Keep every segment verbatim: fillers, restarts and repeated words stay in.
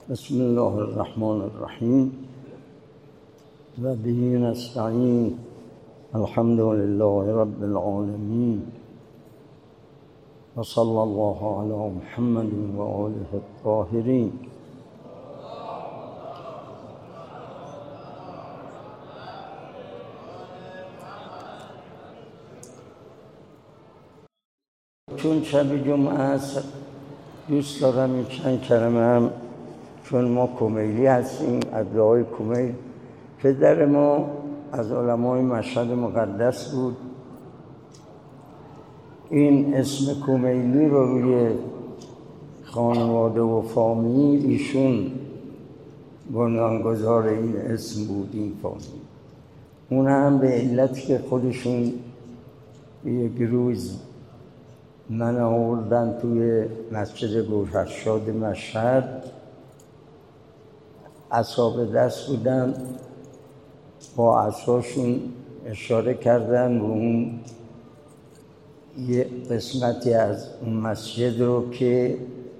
بسم الله الرحمن الرحیم و به نستعین. الحمد لله رب العالمین و صلی الله علی محمد و آله الطاهرین. چون شب جمعه است دوست دارم این چند کلمه هم، چون ما کمیلی هستیم، عبدالله کمیل پدر ما از علمای مشهد مقدس بود. این اسم کمیلی رو روی خانواده و فامیل ایشون بنیانگذار این اسم بود، این فامیل. اون هم به علتی که خودشون یک روز من آوردن توی مسجد گوهرشاد مشهد، عصا دست بودن، با عصاشون اشاره کردن به اون یه قسمتی از اون مسجد رو که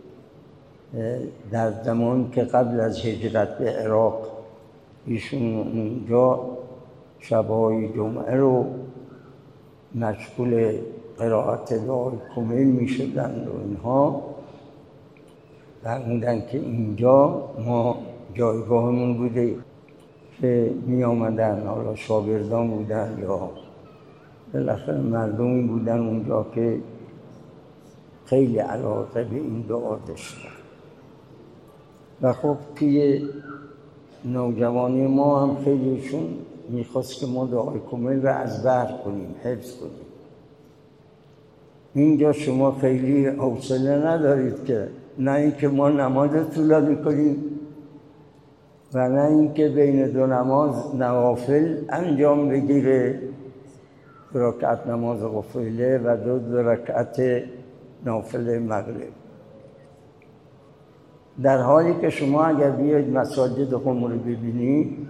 در زمان که قبل از هجرت به عراق ایشون اونجا شبای جمعه رو مشغول قرائت دعای کمیل می شدن و اینها، فرمودن که اینجا ما جایگاهمون بوده که می آمدن، حالا شاگردان بودن یا بالاخره مردمی بودن اونجا که خیلی علاقه به این دعا داشتن. و خب توی نوجوانی ما هم خیلیشون میخواست که ما دعای کمیل رو از بر کنیم، حفظ کنیم. اینجا شما خیلی حوصله ندارید که نه اینکه ما نماز طولانی کنیم و نه اینکه بین دو نماز نوافل انجام بگیره، دو رکعت نماز غفله و دو, دو رکعت نافل مغرب. در حالی که شما اگر بیاید مساجد قم رو ببینید،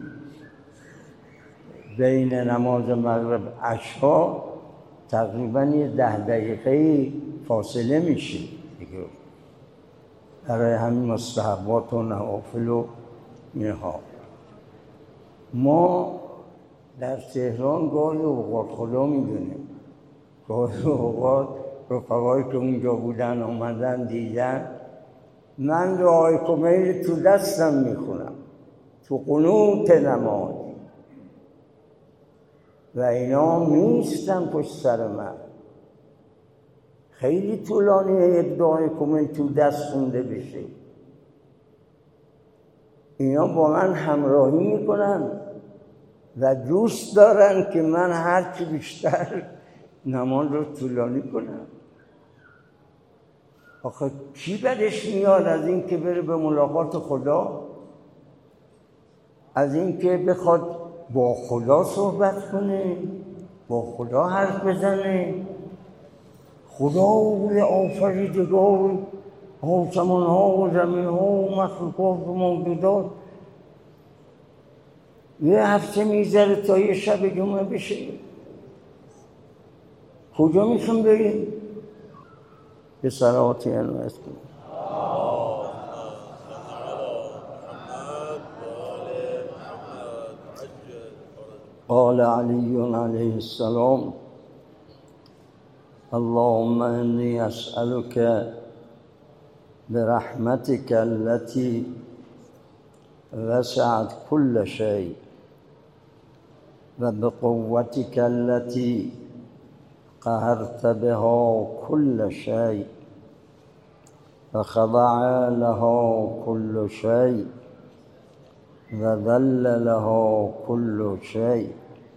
بین نماز مغرب عشا تقریباً یه ده دقیقه فاصله میشه دیگه، برای همین مستحبات و نوافل و اینها. ما در تهران گاهی اوقات خدا میدونیم، گاهی اوقات رفقایی که اونجا بودن آمدن دیدن من دعای کمیل تو دستم میخونم تو قنوت نماز و اینا میستن پشت سر من. خیلی طولانیه یک دعای کمیل تو دست خونده بشه. اینا با من همراهی میکنن و دوست دارن که من هرچی بیشتر نماز رو طولانی کنم. آخه کی بدش میاد از این که بره به ملاقات خدا، از این که بخواد با خدا صحبت کنه، با خدا حرف بزنه؟ خدای آفریدگار آسمان ها و زمین ها و مخلوقات و موجودات یه هفته میذاره تا یه شب جمعه بشه. کجا میخوام بریم؟ به صلواتی انوست کنیم. قال علی علیه السلام اللهم انی اسألك برحمتك التي وسعت كل شيء وبقوتك التي قهرت بها كل شيء وخضع لها كل شيء وذل لها كل شيء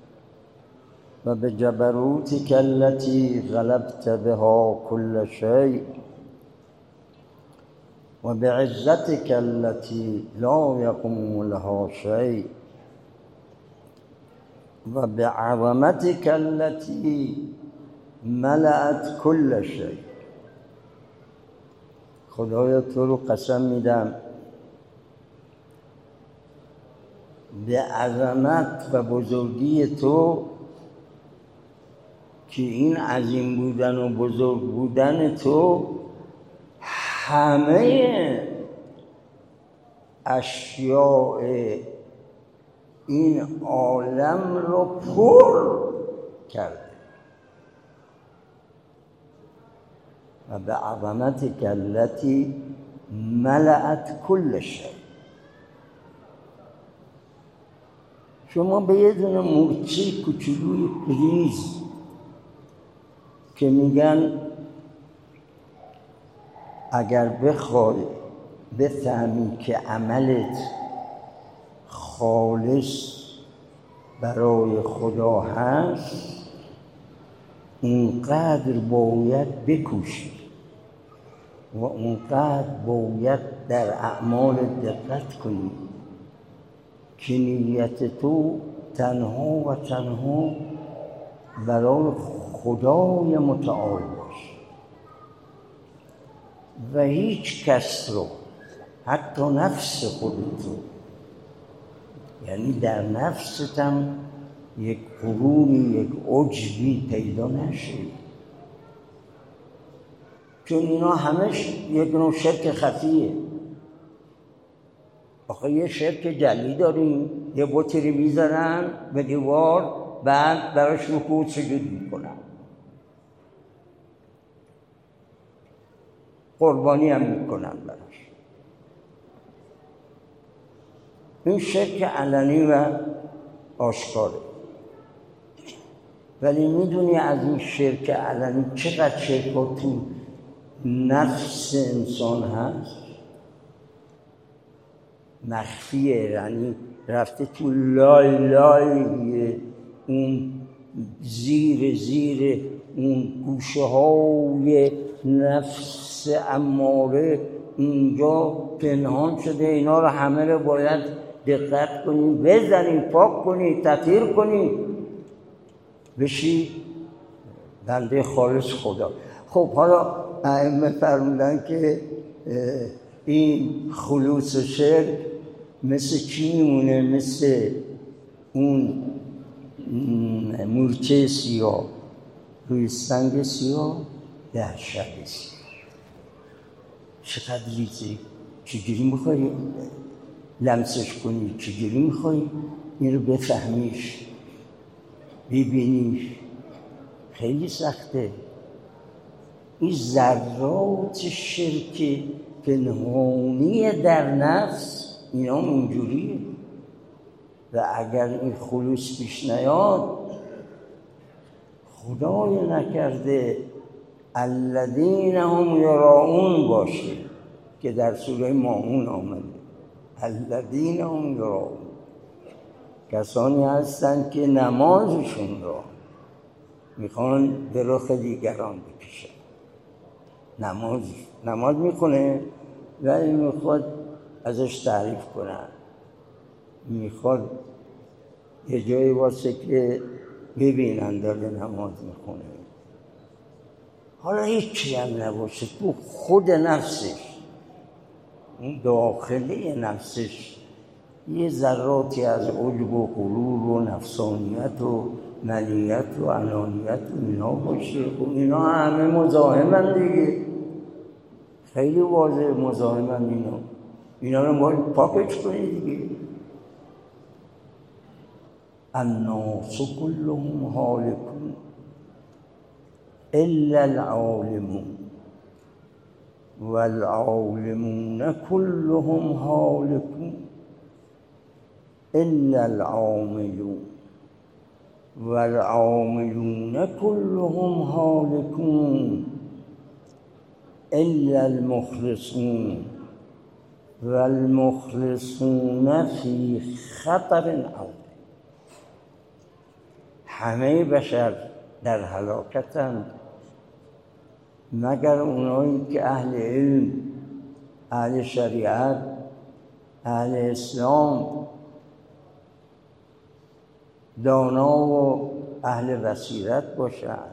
وبجبروتك التي غلبت بها كل شيء وبعزتك التي لا يقوم لها شيء وبعظمتك التي ملأت كل شيء. خدایا تو رو قسم میدم به عظمت و بزرگی تو که این عظیم بودن و بزرگ بودن تو همه اشیاء این عالم رو پر کرده و به عظمت التی ملأت کل شیء. شما به یه دونه مورچه کوچولوی ریز که میگن اگر بخوای بفهمی که عملت خالص برای خدا هست، اونقدر باید بکوشی و اونقدر باید در اعمال دقت کنی که نیت تو تنها و تنها برای خدای متعال باشه و هیچ کس رو، حتی نفس خودت رو، یعنی در نفست هم یک غروری، یک عجبی پیدا نشه، چون اینا همش یک نوع شرک خفیه. آخه یه شرک جلی داریم، یه بطری میذارن به دیوار، بعد براش رکوع سجود میکنن، قربانی هم میکنن براش. این شرک علنی و آشکاره. ولی میدونی از این شرک علنی چقدر شرک ها تو نفس انسان هست؟ مخفیه، یعنی رفته تو لای لای اون زیر زیر اون گوشه های نفس اماره اینجا پنهان شده. اینا رو همه رو باید دقت کنی، بزنی، پاک کنی، تطهیر کنی، بشی بنده خالص خدا. خب حالا ائمه فرمودن که این خلوص و شرک مثل چی میمونه؟ مثل اون مورچه سیاه روی سنگ سیاه در شب سیاه. چقدر ریزه، چجوری میخوایی لمسش کنی؟ چجوری میخوایی این رو بفهمیش، ببینیش؟ خیلی سخته. این ذرات شرک پنهانی در نفس اینا اونجوریه و اگر این خلوص پیش نیاد، خدای نکرده الذین هم یراؤون باشه که در سوره ماعون آمده. الذین هم یراؤون کسانی هستند که نمازشون را میخوان به رخ دیگران بکشن. نماز نماز میخونه ولی میخواد ازش تعریف کنن، میخواد یه جایی واسه که ببینن داره نماز میخونه. حالا هیچی هم نباشه، تو خود نفسش، اون داخلی نفسش یه ذراتی از عجب و غرور و نفسانیت و منیت و انانیت و اینا باشه. و اینا همه مزاحمن دیگه، خیلی واضح مزاحمن اینا. اینا رو باید پاکش کنی دیگه. الناس كلهم هالكون الا العالمون والعالمون كلهم هالكون الا العاملون والعاملون كلهم هالكون الا المخلصون والمخلصون في خطر عظیم. همه بشر در هلاکتند مگر اونایی که اهل علم، اهل شریعت، اهل اسلام، دانا و اهل بصیرت باشند.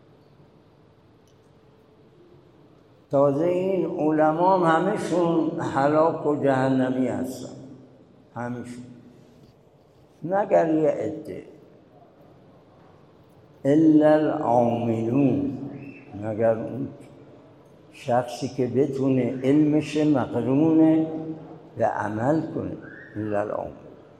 تازه این علما هم همشون هلاک و جهنمی هستن، همشون مگر یه عده. الا العاملون، مگر اون شخصی که بتونه علمش مقرون به عمل کنه. الا العامل.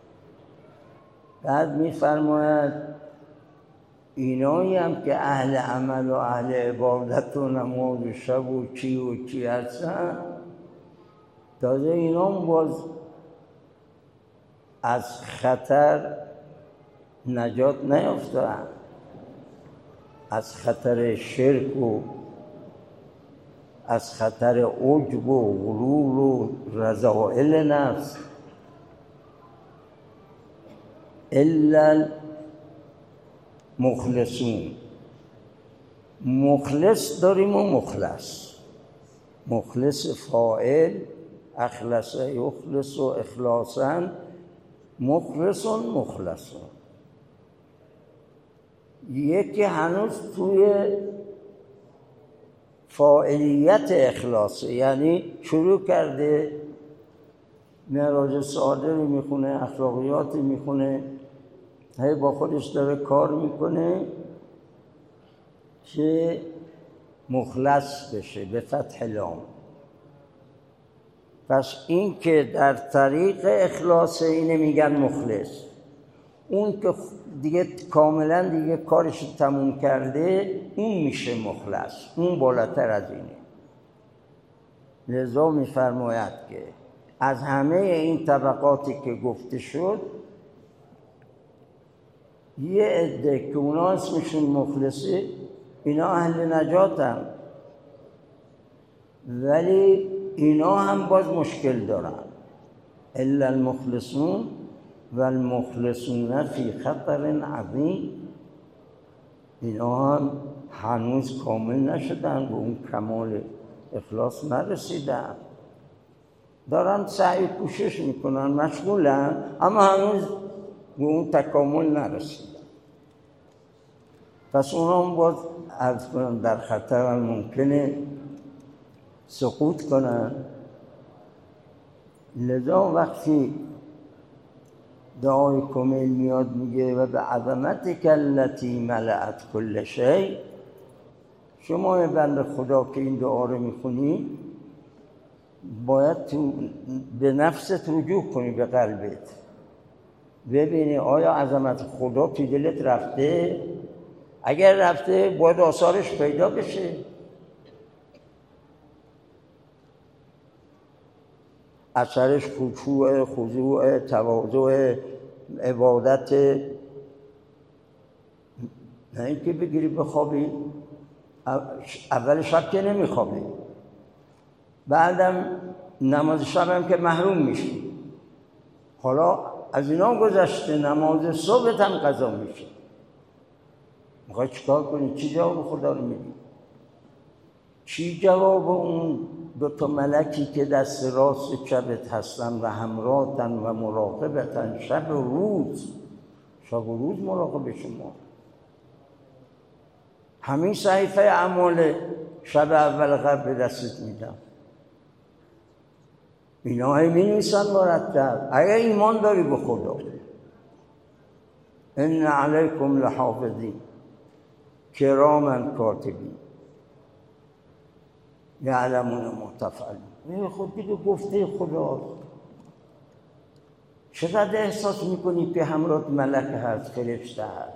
بعد میفرماید اینایی هم که اهل عمل و اهل عبادت و نماز و شب و چی و چی هستن، تازه اینا هم باز از خطر نجات نیافتن، از خطر شرک و از خطر عجب و غرور و رذائل نفس. الا مخلصون. مخلص داریم و مخلص. مخلص فاعل، اخلص یخلص و اخلاصا، مخلصون مخلصون. یکی هنوز توی فاعلیت اخلاصه، یعنی شروع کرده معراج سعاده رو میخونه، اخلاقیات میخونه، هی با خودش داره کار میکنه که مخلص بشه به فتح لام. پس این که در طریق اخلاص اینه میگن مخلص. اون که دیگه کاملا دیگه کارش تموم کرده اون میشه مخلص، اون بالاتر از اینه. لذا میفرماید که از همه این طبقاتی که گفته شد یه عده که اونا اسمشون مخلصه، اینا اهل نجاتن، ولی اینا هم باز مشکل دارن. الا المخلصون و المخلصون فی خطر عظیم. اینا هم هنوز کامل نشدن، به اون کمال اخلاص نرسیدن، دارن سعی کوشش میکنن، مشغولن، اما هنوز به اون تکامل نرسیدن. پس اونا هم باز عرض کنن در خطر ممکنه سقوط کنن. لذا وقتی دعای کمیل میاد میگه و به عظمتک التی ملأت کل شیء، شما بنده خدا که این دعا رو میخونی باید تو به نفست رجوع کنی، به قلبت، ببینی آیا عظمت خدا تو دلت رفته. اگر رفته باید آثارش پیدا بشه. اثرش خشوع، خضوع، تواضع، عبادت. نه اینکه بگیری بخوابی، اول شب که نمیخوابی، بعدم نماز شب هم که محروم میشی، حالا از اینا گذشته نماز صبحت هم قضا میشه. میخوای چیکار کنی؟ چی جواب خدا رو میدی؟ چی جواب اون دو تا ملکی که دست راست چپت هستن و همراهتن و مراقبتن شب و روز؟ شب و روز مراقب شما. همین صحیفه اعمال شب اول قبل به دستت میدم، اینا هی می نویسن مرتب. اگر ایمان داری به خدا، ان علیکم لحافظین کراما کاتبین یعلمون ما تفعلون. خود دیگه گفته خداست. چقدر احساس میکنی که همراهت ملک هست، فرشته هست؟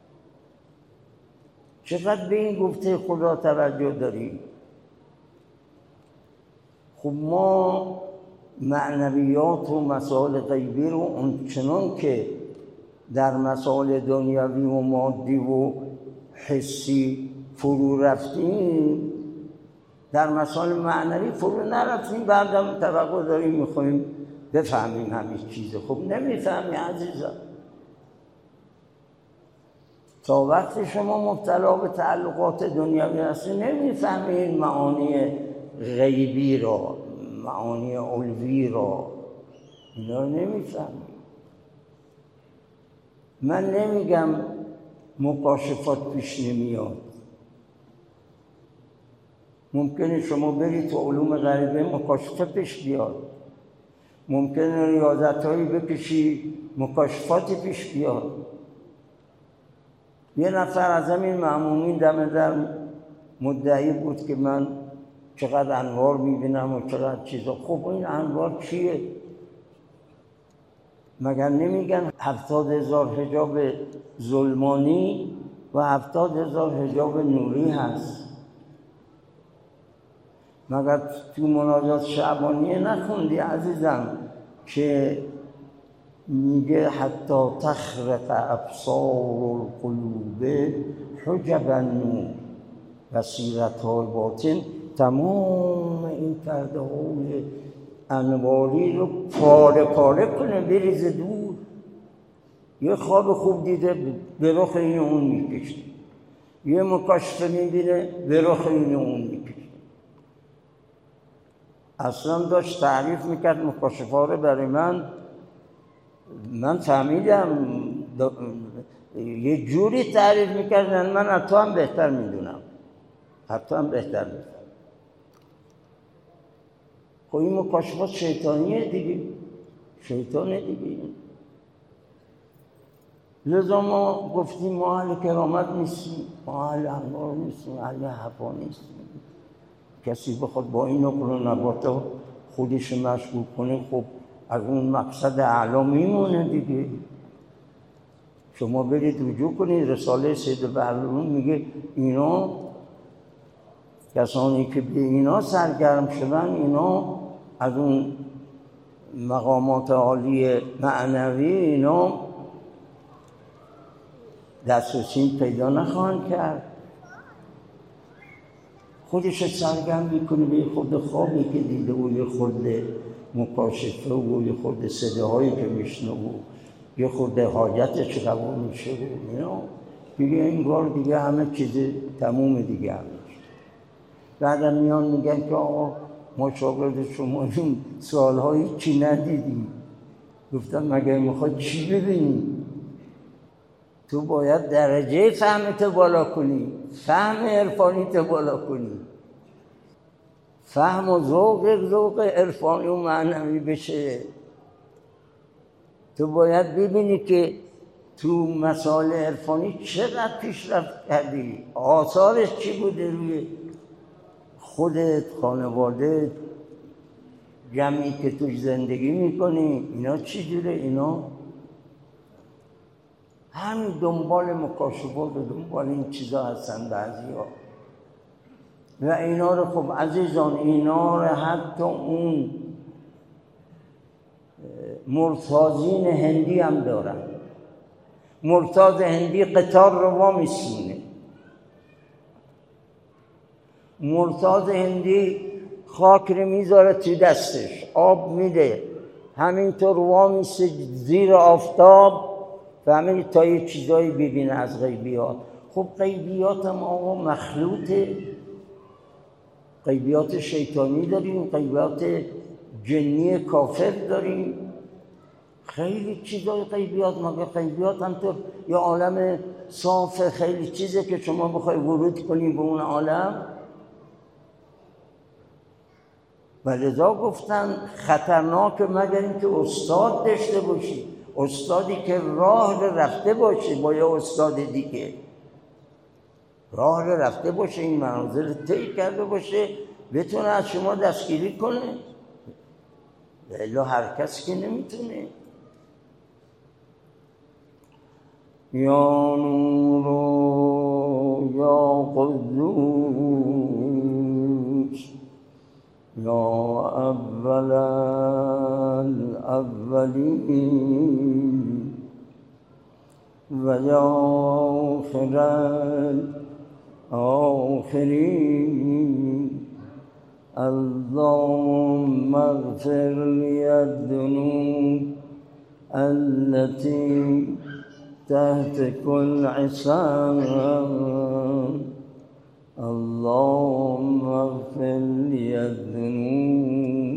چقدر به این گفته خدا توجه داری؟ خب ما معنویات و مسائل غیبی رو اونچنان که در مسائل دنیوی و مادی و حسی فرو رفتیم، در مسائل معنوی فرو نرفتیم. بعدم توقع داریم میخوایم بفهمیم همین چیزه. خب نمیفهمی عزیزم. تا وقتی شما مبتلا به تعلقات دنیوی هستی نمیفهمی این معانی غیبی را، معانی علوی را، اینا نمیفهمی. من نمیگم مکاشفات پیش نمیاد. ممکنه شما برید تو علوم غیبی مکاشفات پیش بیاد، ممکنه ریاضتایی بکشی مکاشفاتی پیش بیاد. یه نفر از همین مأمومین دم در مدعی بود که من چقدر انوار میبینم و چقدر چیزا. خب این انوار چیه؟ مگر نمیگن هفتاد هزار حجاب ظلمانی و هفتاد هزار حجاب نوری هست؟ مگر تو مناجات شعبانیه نخوندی عزیزم که میگه حتی تخرق ابصار القلوب حجب النور، بصیرت‌های باطن تمام این پرده های انواری رو پاره پاره کنه بریزه دور. یه خواب خوب دیده به رخ این اون میکشه، یه مکاشفه میبینه به رخ این اون میکشه. اصلا داشت تعریف میکرد مکاشفه رو برای من، من فهمیدم یه جوری تعریف میکردن من حتی هم بهتر میدونم، حتی هم بهتر میدونم. خب این مکاشفات شیطانیه دیگه، شیطانه دیگه. لذا ما گفتیم ما اهل کرامت نیستیم، ما اهل انوار نیستیم، اهل حقا نیستیم. کسی بخواد با این نقل و نباتا خودش مشغول کنه، خب از اون مقصد اعلا میمونه دیگه. شما برید رجوع کنید رساله سید بحرالعلوم میگه اینا کسانی که به اینا سرگرم شدن، اینا از اون مقامات عالی معنوی اینا دسترسی پیدا نخواهند کرد. خودش سرگرم میکنه به خود خوابی که دیده و یه خود مکاشفه و یه خود صداهایی که میشنه و یه خود حاجتش قبول میشه و اینا میگه انگار دیگه همه چیز تموم دیگه همه. بعدم میان میگن که آقا ما شاگرد شما این سالهایی چی ندیدیم. گفتم مگر میخواد چی ببینیم؟ تو باید درجه فهمت بالا کنی، فهم عرفانیت بالا کنی، فهم و ذوق ذوق عرفانی و معنوی بشه. تو باید ببینی که تو مسائل عرفانی چقدر پیشرفت کردی، آثارش چی بوده روی خودت، خانواده، جمعی که توش زندگی میکنی، اینا چی جوره؟ اینا همین دنبال مکاشفات و دنبال این چیزا هستن بعضی ها. و اینا رو خب عزیزان، اینا رو حتی اون مرتازین هندی هم دارن. مرتاز هندی قطار رو وامیسونه، مرتاز هندی خاک رو میذاره تو دستش، آب میده، همینطور وامیسه زیر آفتاب و همین تا یه چیزایی ببینه از غیبیات. خب غیبیات هم آقا مخلوطه، غیبیات شیطانی داریم، غیبیات جنی کافر داریم، خیلی چیزای غیبیات. مگه غیبیات هم تو یه عالم صاف خیلی چیزه که شما بخوای ورود کنی به اون عالم. و لذا گفتن خطرناک مگر اینکه استاد داشته باشی، استادی که راه رو رفته باشه با یه استاد دیگه، راه رو رفته باشه، این منازل طی کرده باشه، بتونه از شما دستگیری کنه. الا هر کس که نمیتونه. یا نور یا قدوس یا اول الاولین و یا آخر الاخرین اللهم اغفر لی الذنوب التي تحت كل عصام اللهم اغفر لي الذنوب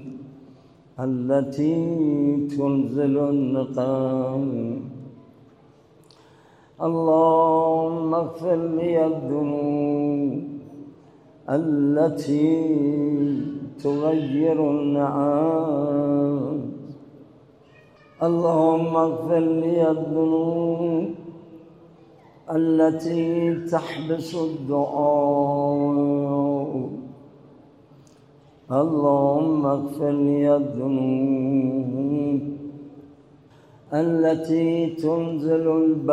التي تنزل النقام اللهم اغفر لي الذنوب التي تغير النعام اللهم اغفر لي الذنوب التي تحبس الدعاء اللهم اغفر لي الذنوب التي تنزل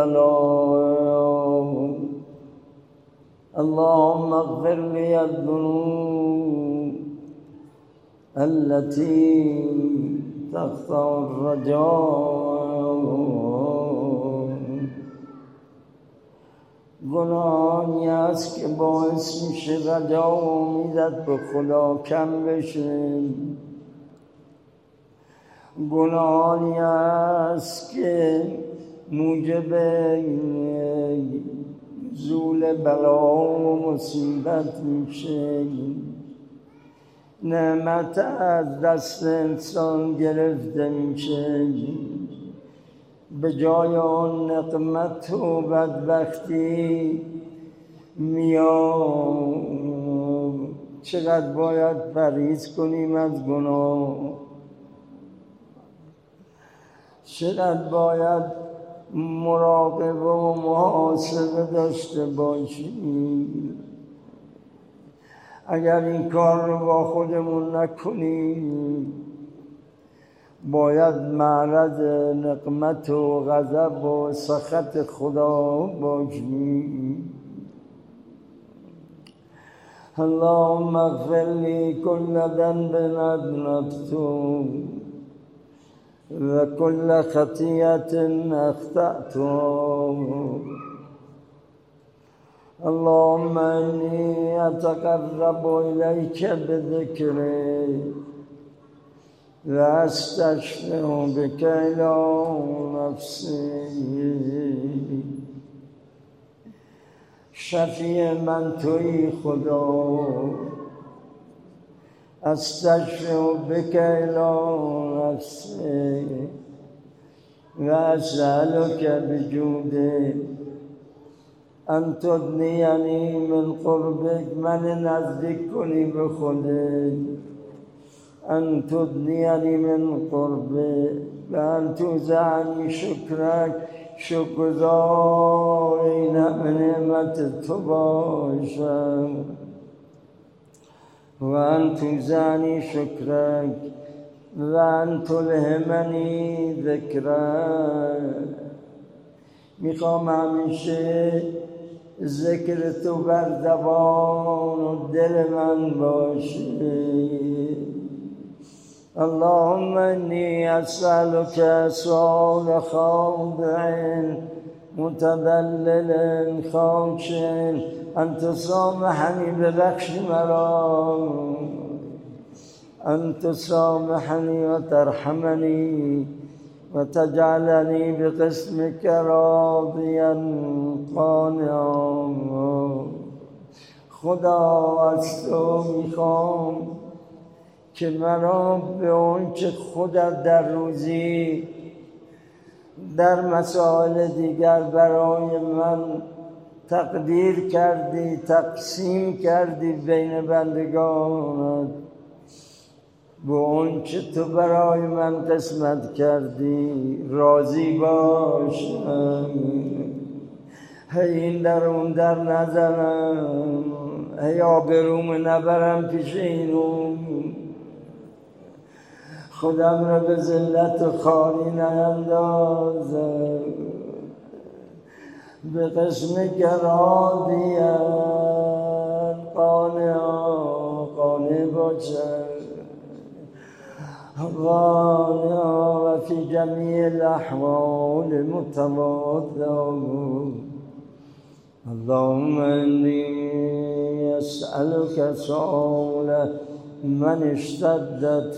البلاء. اللهم اغفر لي الذنوب التي تقطع الرجاء. گناهانی است که باعث میشه رجا و امیدت به خدا کم بشه. گناهانی است که موجب نزول بلا و مصیبت میشه. نعمت از دست انسان گرفته میشه، به جای آن نقمت و بدبختی میاد. چقدر باید پرهیز کنیم از گناه، چقدر باید مراقبه و محاسبه داشته باشیم. اگر این کار رو با خودمون نکنیم باید معرض نقمت و غضب و سخط خدا باشیم. اللهم اغفر لي كل ذنب أذنبته وكل خطيئة أخطأته. اللهم إني أتقرب إليك بذكري وأستشفع بك إلى نفسي. شفیع من توی خدا، استشفع بك إلى نفسي وأسألك بجودك أن تدنيني من قربك، من نزدیک کنی به خودت. أن تدنيني من قربك وأن توزعني شكرك، شکرگزار این نعمت تو باشم. و أن توزعني شكرك و أن تلهمني ذكرك. میخوام همیشه ذکر تو بر زبان و دل من باشه. اللهم إني أسألك سؤال خاضع متذلل خاشع أن تسامحني ببخش مرا، أن تسامحني وترحمني وتجعلني بقسمك راضيا قانعا. خدا از تو میخوام که مرا به اون چه خودت در روزی در مسائل دیگر برای من تقدیر کردی، تقسیم کردی بین بندگانت، به اون چه تو برای من قسمت کردی راضی باشم. هی این در اون در نزنم، هی آبروم نبرم پیش اینو، خودم را به ذلت و خاری نیندازم. به قسم راضی‌اً قانعاً، قانع باشم، قانعاً و فی جمیع الاحوال متواضعاً. اللهم إني أسألك سؤال من اشتدت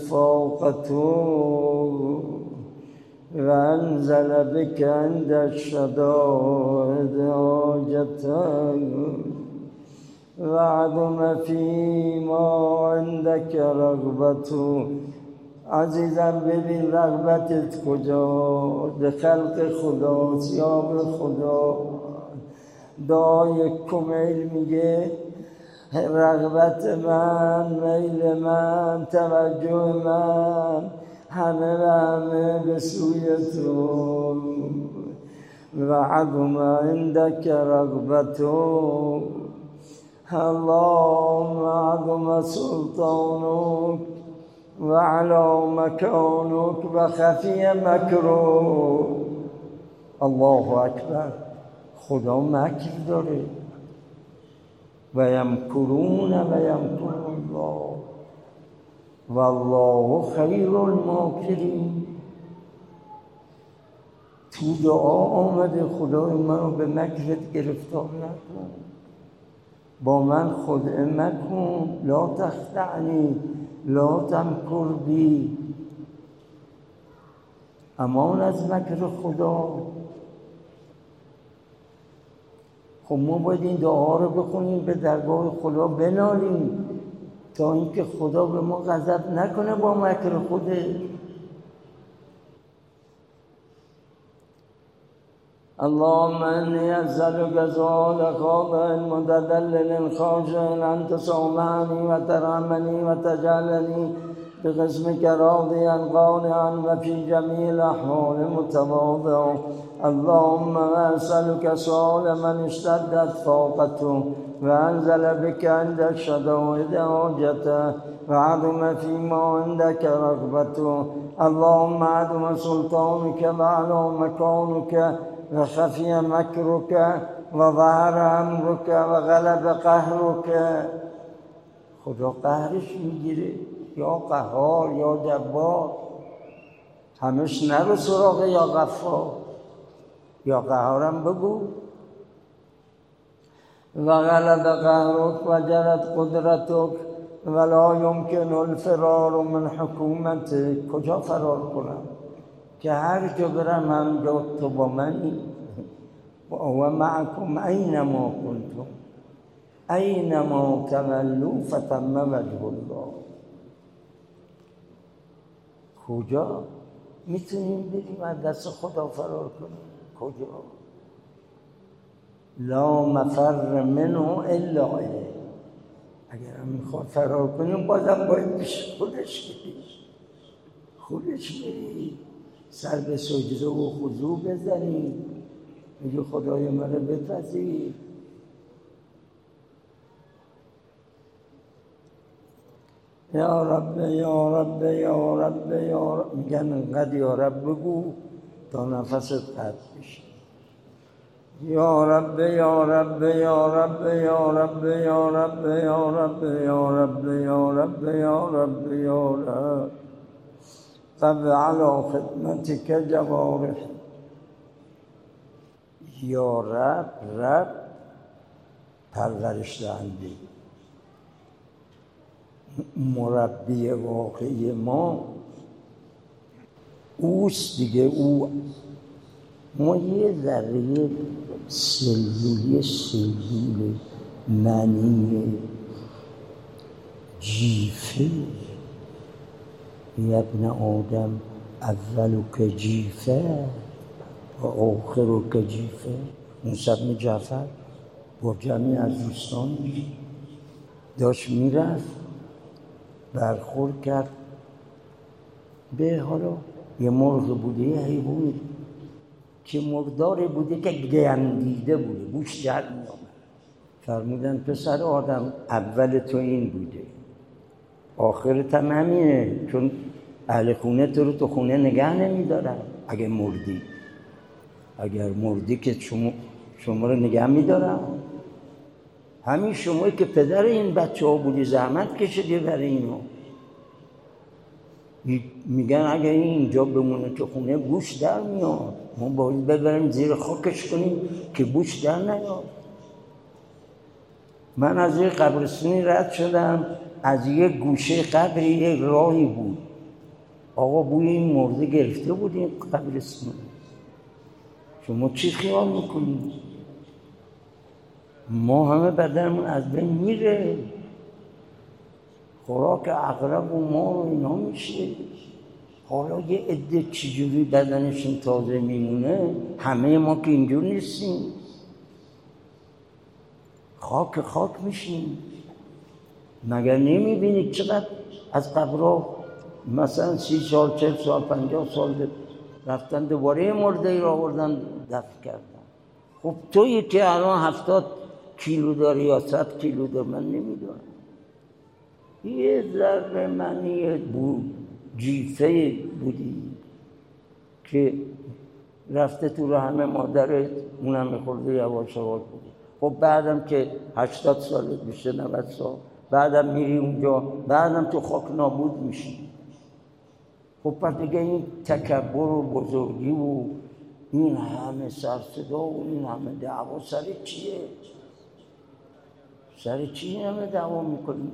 فاقته وأنزل بك عند الشدائد حاجته وعظم فيما عندك رغبته. عزیزم ببین رغبتت کجا؟ به خلق خداست یا به خدا؟ دعای کمیل میگه رغبت من، میل من، توجه من همه و همه به سوی تو. و عظم عندك رغبته. اللهم عظم سلطانك و علی مکانک و خفی مکرک. الله اکبر. خدا مکر داره. و یمکرون و یمکر الله والله خیر الماکرین. تو دعا آمده خدای منو به مکرت گرفتار نکن، با من خدعه مکن، لا تخدعنی لا تمکر بی. امان از مکر خدا. خب ما باید این دعا رو بخونیم، به درگاه خدا بنالیم تا اینکه خدا به ما غضب نکنه با مکر خوده. اللهم انی اسألک سؤال خاضع متذلل خاشع ان تسامحنی و ترحمنی و تجعلنی بقسمك راضيا قانعا وفي جميع الأحوال متواضعا. اللهم أسألك سؤال من اشتدت طاقته وأنزل بك عند الشدائد حاجته وعظم فيما عندك رغبته. اللهم عظم سلطانك وعلى مكانك وخفي مكرك وظهر أمرك وغلب قهرك. خدا قهرش میگیره، یا قهار یا جبار، همش نرو سراغ یا غفار. یا قهارم بگو. و غلب قهرک و جرت قدرتک ولا یمکن الفرار من حکومتک. کجا فرار کنم که هر جا برم همجا تو با منی. و معکم اینما کنتم اینما تولوا فتم وجه الله. کجا میتونیم بریم از دست خدا فرار کنیم؟ کجا؟ لا مفر منه الا الیه. اگر هم میخواد فرار کنیم بازم باید پیش خودش بریم. خودش بریم سر به سجده و خضوع بزنیم، میگه خدای من رو بپذیر. یا رب یا رب یا رب یا رب. میگن انقدر یا رب بگو تا نفست قطع بشه. یا رب یا رب یا رب یا رب یا رب یا رب یا رب یا رب یا رب یا رب. طب علی خدمتک جوارح. یا رب رب پرورش دهنده، مربی واقعی ما اوست دیگه. او ما یه ذره سلولی سلول منی جیفه. یا ابن آدم اولو که جیفه و آخرو که جیفه. موسی بن جعفر با جمعی از دوستان داشت میرفت، برخورد کرد به حالا یه مرغ بوده، یه حیوانی که مردار بوده که گندیده بوده، بوش در می آمد. فرمودن پسر آدم اول تو این بوده، آخرت هم همینه، چون اهل خونه تو رو تو خونه نگه نمی دارن. اگر مردی اگر مردی که شما, شما رو نگه می دارن. همین شمایی که پدر این بچه ها بودی زحمت کشیدی برای اینو. میگن اگر اینجا بمونه تو خونه بوش در میاد، ما باید ببریم زیر خاکش کنیم که بوش در نیاد. من از یه قبرستونی رد شدم، از یه گوشه قبری یک راهی بود، آقا بوی این مرده گرفته بود این قبرستون. شما چی خیال میکنید؟ ما همه بدنمون از بین میره، خوراک عقرب و مار و اینا میشه. حالا یه عده چجوری بدنشون تازه میمونه؟ همه ما که اینجور نیستیم، خاک خاک میشیم. مگر نمیبینید چقدر از قبرها مثلا سی سال چل سال پنجاه سال رفتن دوباره مرده ای را آوردن دفن کردن. خب تویی که الان هفتاد کیلو داری یا صد کیلو داری، من نمیدونم. یه ذره منی بود، جیفه بودی که رفته تو رحم مادرت، اونم خورده یواش یواش بودی. خب بعدم که هشتاد سالت میشه، نود سال، بعدم میری اونجا، بعدم تو خاک نابود میشی. خب پس دیگه این تکبر و بزرگی و این همه سرصدا و این همه دعوا سر چیه؟ سر چی همه دعوا میکنی؟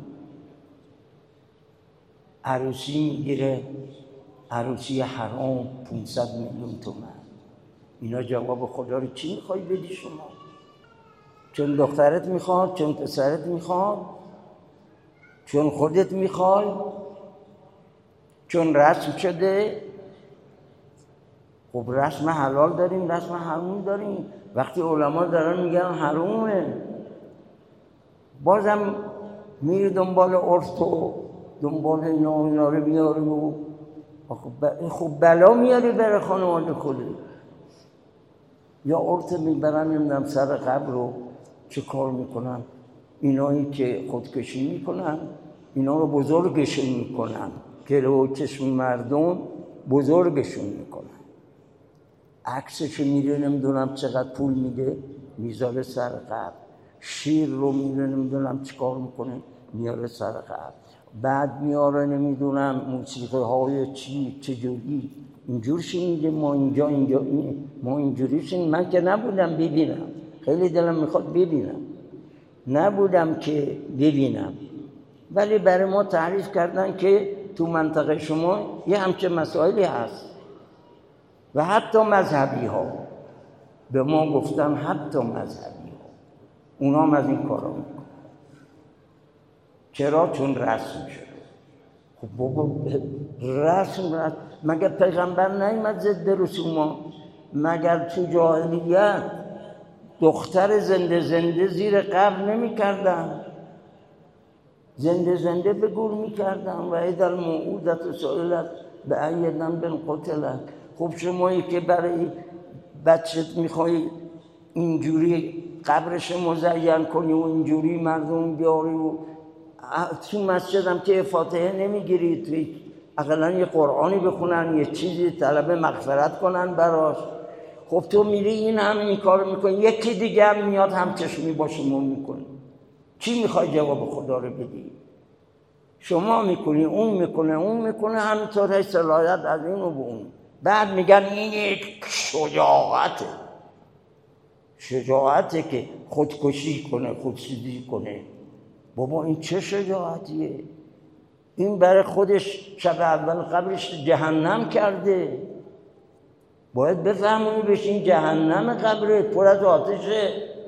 عروسی میگیره، عروسی حرام پونصد میلیون تومان. اینا جواب خدا رو چی میخوای بدی شما؟ چون دخترت میخواد، چون پسرت میخواد، چون خودت میخوای، چون رسم شده. خب رسم حلال داریم، رسم حرام داریم. وقتی علما دارن میگن حرومه، بازم میری دنبال عرف و دنبال اینا اینا رو میاری و خب بلا میاری برای خانواده خودت. یا عرف میبرن نمیدونم سر قبر رو چه کار میکنن؟ اینایی که خودکشی میکنن اینا رو بزرگشون میکنن که رو چشم مردم بزرگشون میکنن. عکسشو میره نمیدونم چقدر پول میده میذاره سر قبر. شیر رو میره نمیدونم چیکار میکنه میاره سر قبر. بعد میاره نمیدونم موسیقی های چی چجوری اینجور شنیده. ما اینجا اینجا ما اینجوری شنید. من که نبودم ببینم، خیلی دلم میخواد ببینم، نبودم که ببینم، ولی برای ما تعریف کردن که تو منطقه شما یه همچه مسائلی هست. و حتی مذهبی ها به ما گفتن، حتی مذهبی ها اونا هم از این کارا میکنن. چرا؟ چون رسم شده. خب بابا رسم رسم مگر پیغمبر نیامد ضد رسوما؟ مگر تو جاهلیت دختر زنده زنده زیر قبر نمی کردن؟ زنده زنده به گور می کردن. و اذا الموعودة سئلت بأی ذنب قتلت. خب شمایی که برای بچت میخوای اینجوری قبرش مزین کنی و اینجوری مردم بیاری و تو مسجد هم که فاتحه نمیگیری، توی اقلا یه قرآنی بخونن، یه چیزی طلب مغفرت کنن براش. خب تو میری این هم این کار میکنی، یکی دیگه هم میاد هم چشمی با شما میکنی. چی میخوای جواب خدا رو بدی؟ شما میکنی، اون میکنه، اون میکنه، همینطور هی صلاحیت از این و به اون. بعد میگن این یک شجاعته. شجاعته که خودکشی کنه، خودسوزی کنه. بابا این چه شجاعتیه؟ این برای خودش شب اول قبرش جهنم کرده. باید بفهمونی بشین جهنم قبرت پر از آتشه.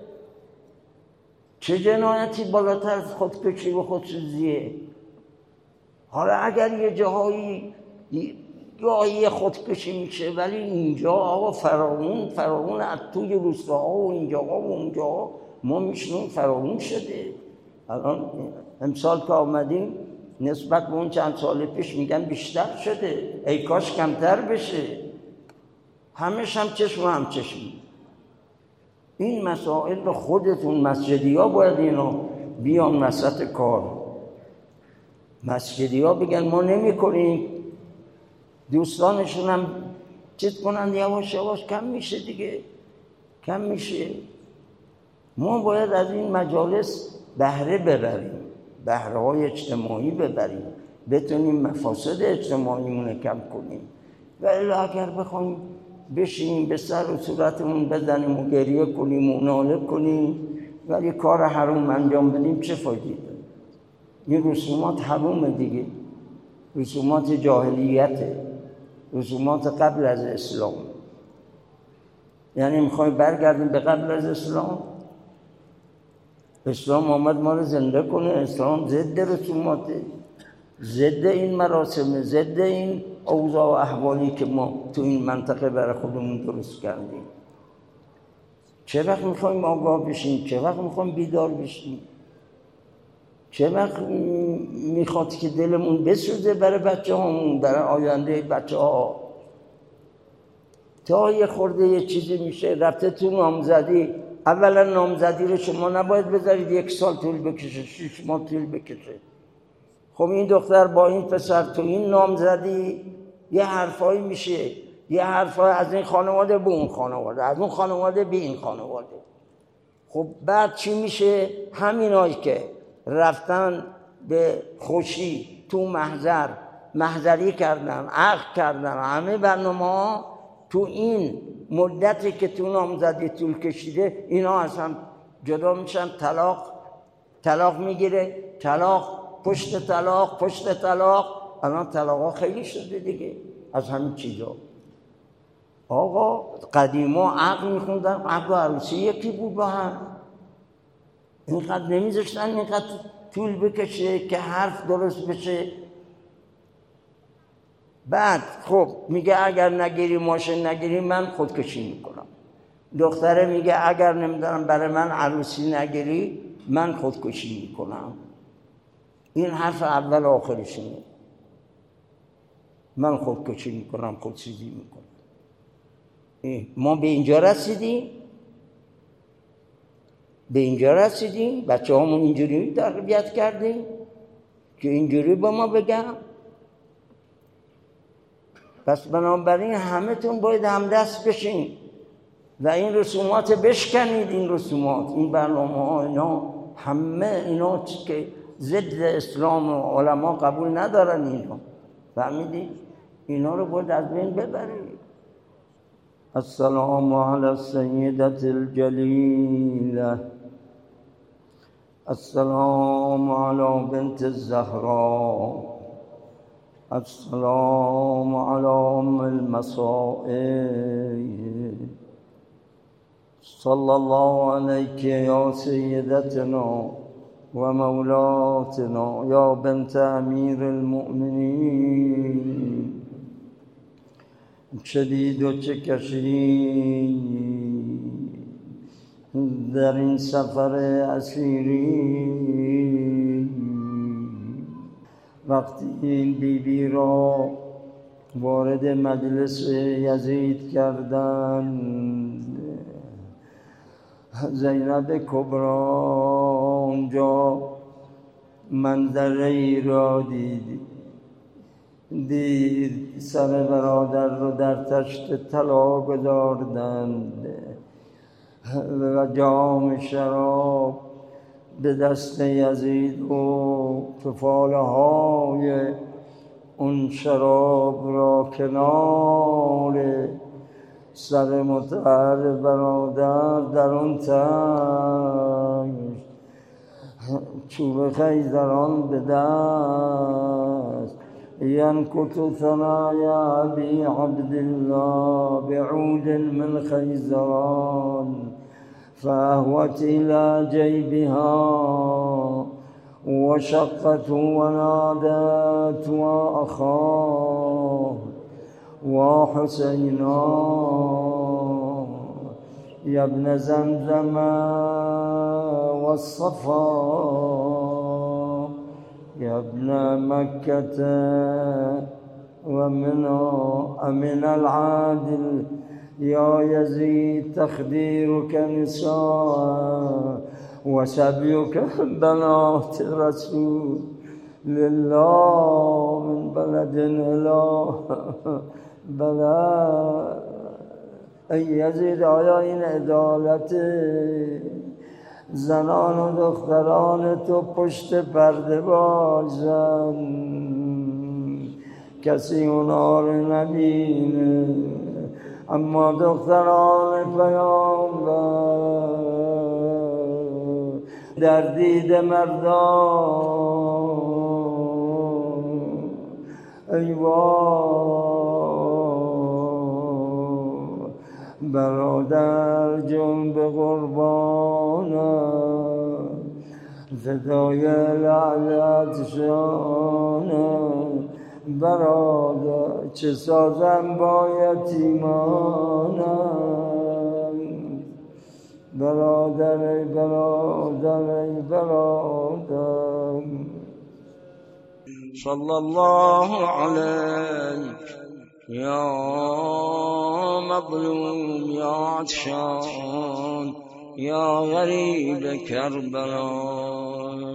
چه جنایتی بالاتر از خودکشی و خودسوزیه؟ حالا اگر یه جاهایی گاهی خودکشی میشه، ولی اینجا آقا فراوون فراوون از توی روستاها و اینجاها و اونجاها ما میشنون فراوون شده. الان امسال که آمدیم نسبت به اون چند سال پیش میگن بیشتر شده، ای کاش کمتر بشه. همش هم چشم و هم چشمی. این مسائل رو خودتون مسجدی ها باید اینو بیان وسط کار. مسجدی ها بگن ما نمی کنیم، دوستانشون هم چیز کنن، یواش یواش کم میشه دیگه، کم میشه. ما باید از این مجالس بهره ببریم، بهره های اجتماعی ببریم، بتونیم مفاسد اجتماعیمون کم کنیم. و الا اگر بخوایم بشینیم به سر و صورتمون بزنیم و گریه کنیم و ناله کنیم ولی کار حرام انجام بدیم، چه فایده داره؟ این رسومات حرومه دیگه، رسومات جاهلیته، رسومات قبل از اسلام. یعنی میخوایم برگردیم به قبل از اسلام. اسلام آمد ما رو زنده کنه. اسلام ضد رسوماته، ضد این مراسم، ضد این اوضاع و احوالی که ما تو این منطقه برای خودمون درست کردیم. چه وقت میخوایم آگاه بشیم؟ چه وقت میخوایم بیدار بشیم؟ چه وقت میخواد که دلمون بسوزه برای بچه همون، برای آینده بچه ها؟ تا یه خورده یه چیزی میشه رفته تو نامزدی. اولا نامزدی رو شما نباید بذارید یک سال طول بکشه، شش ماه طول بکشه. خب این دختر با این پسر تو این نامزدی یه حرفایی میشه، یه حرفای از این خانواده به اون خانواده، از اون خانواده به این خانواده. خب بعد چی میشه؟ همینایی که رفتن به خوشی تو محضر محضری کردن، عقد کردن، همه برنامه ها تو این مدتی که تو نامزدی طول کشیده اینا اصلا جدا میشن، طلاق طلاق میگیره، طلاق پشت طلاق پشت طلاق. الان طلاق ها خیلی شده دیگه از همین چیزا. آقا قدیما عقد میخوندن، عقد و عروسی یکی بود با هم، اینقدر نمیذاشتن اینقدر طول بکشه که حرف درست بشه. بعد خب میگه اگر نگیری ماشین نگیری من خودکشی میکنم. دختره میگه اگر نمیدونم برای من عروسی نگیری من خودکشی میکنم. این حرف اول آخرشونه، من خودکشی میکنم، خودسوزی میکنم. ما به اینجا رسیدیم، به اینجا رسیدیم، بچه همون اینجوری تربیت کردیم که اینجوری با ما بگم. پس بنابراین همه تون باید همدست بشین و این رسومات بشکنید. این رسومات، این برنامه ها، اینا همه اینا که ضد اسلام و علما قبول ندارن، اینا فهمیدید؟ اینا رو باید از بین ببرید. السلام علی السیدة الجلیلة، السلام علی بنت الزهراء، السلام علی ام المصائب. صلی الله علیک یا سیدتنا و مولاتنا یا بنت امیر المؤمنین. چه دید و چه کشید در این سفر اسیری. وقتی این بی بی را وارد مجلس یزید کردند، زینب کبری اونجا منظره ای را دید، دید سر برادر رو در تشت طلا گذاردند و جام شراب به دست یزید و تفاله های اون شراب را کنار سر مطهر برادر در اون تشت چوب خیزران به دست. ینکت ثنای ابی عبدالله بعود من خیزران فاهوت الى جیبها وشقت ونادت واخاه وحسینا یا ابن زمزم والصفا يا ابن مكة ومنى أمن العادل يا يزيد تخديرك نساء وسبيك بنات رسول لله من بلد إلى بلد. ای یزید آیا این عدالت زنان و دختران تو پشت پرده باشن، کسی اونا رو نبینه، اما دختران پیامبر در دید مردان ای برادر جون به قربانم فدای لعنت شانم. برادر چه سازم با یتیمانم، برادر ای برادر ای برادر. صلی الله علیک یا مظلوم یا عطشان یا غریب کربلا.